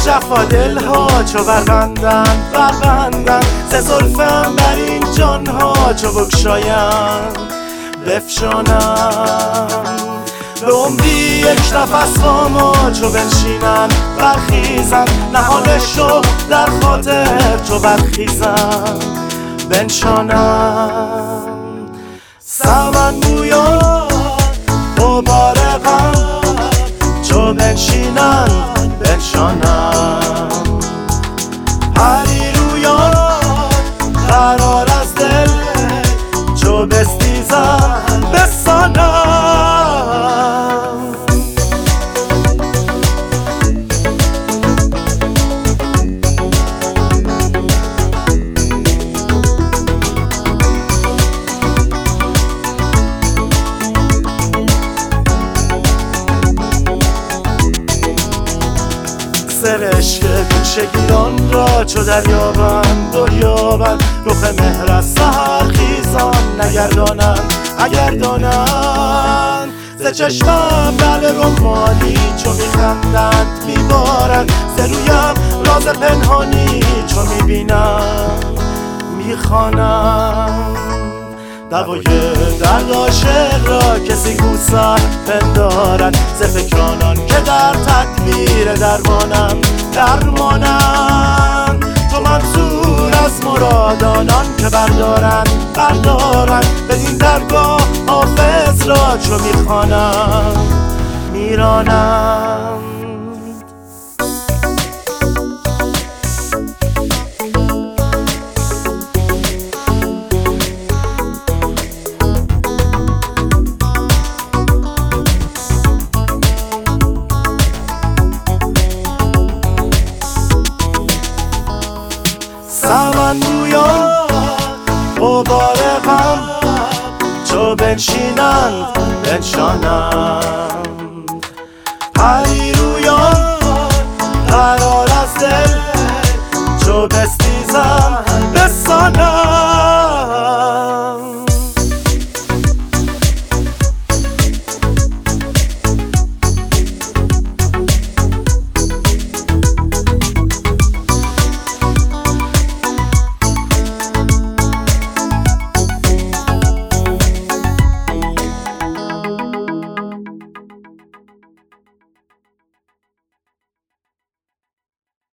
جفا دلها چو بربندن ز زلفم بر این جانها چو بگشایم بفشانم به عمری یک نفس با ما چو بنشینم برخیزم نهانشو در خاطر چو برخیزم بنشانم سمن بویان غبار غم چو بنشینم بنشانم پریرویان قرار از دل چو بستیزم بسانم سرشک گوشگیران را چو دریابند رخ مهر از سحر خیزان اگر دانند ز چشمم لعل رمانی چو میخندند میبارند ز رویم راز پنهانی چو میبینم میخوانم دوای درد عاشق را کسی کو سر پندارد ز فکرانان که در تدبیر درمانند تو منصور از مرادانان که بردارند بدین درگاه حافظ را چو میخوانم میرانم سمن بویان غبار غم چو بنشینند بنشانم پریرویان قرار از دل چو بستیزم